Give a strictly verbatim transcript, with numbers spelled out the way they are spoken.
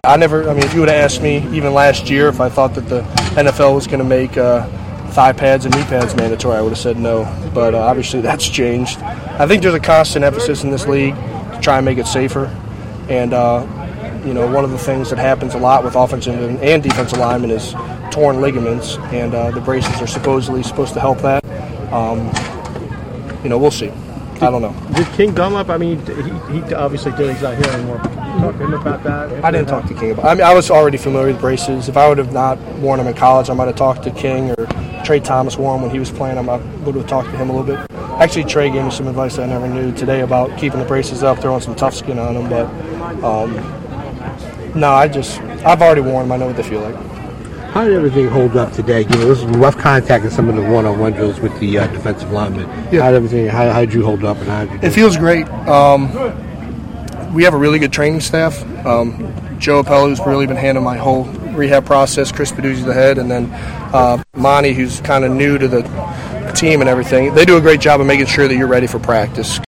I never, I mean, if you would have asked me even last year if I thought that the N F L was going to make uh, thigh pads and knee pads mandatory, I would have said no. But uh, obviously that's changed. I think there's a constant emphasis in this league to try and make it safer. And, uh, you know, one of the things that happens a lot with offensive and, and defensive linemen is torn ligaments, and uh, the braces are supposedly supposed to help that. Um, you know, we'll see. I don't know. Did King Dunlap, I mean, he, he obviously did, he's not here anymore. Talk to him about that? I didn't talk to King about it. I mean, I was already familiar with braces. If I would have not worn them in college, I might have talked to King, or Trey Thomas wore them when he was playing. I would have talked to him a little bit. Actually, Trey gave me some advice I never knew today about keeping the braces up, throwing some tough skin on them. But, um, no, I just, I've already worn them. I know what they feel like. How did everything hold up today? You know, this was rough contact in some of the one-on-one drills with the uh, defensive linemen. Yeah. How did everything? How, how did you hold up? And how did you do it feels great. Um, we have a really good training staff. Um, Joe Appello, who's really been handling my whole rehab process. Chris Peduzzi, the head, and then uh, Monty, who's kind of new to the team and everything. They do a great job of making sure that you're ready for practice.